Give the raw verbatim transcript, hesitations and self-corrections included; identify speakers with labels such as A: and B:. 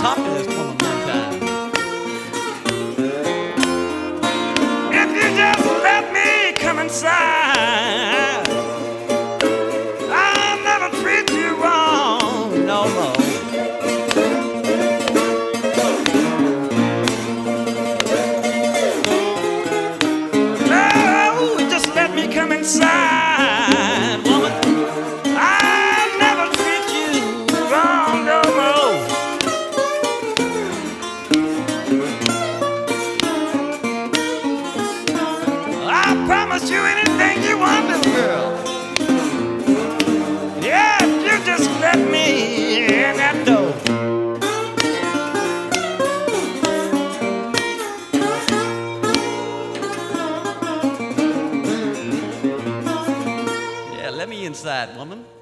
A: talk to this woman one time.
B: If you just let me come inside, I'll never treat you wrong no more. Inside, woman, I'll never treat you wrong no more. I promise you anything you want, little girl. Yeah, if you just let me in that door.
A: Let me inside, woman.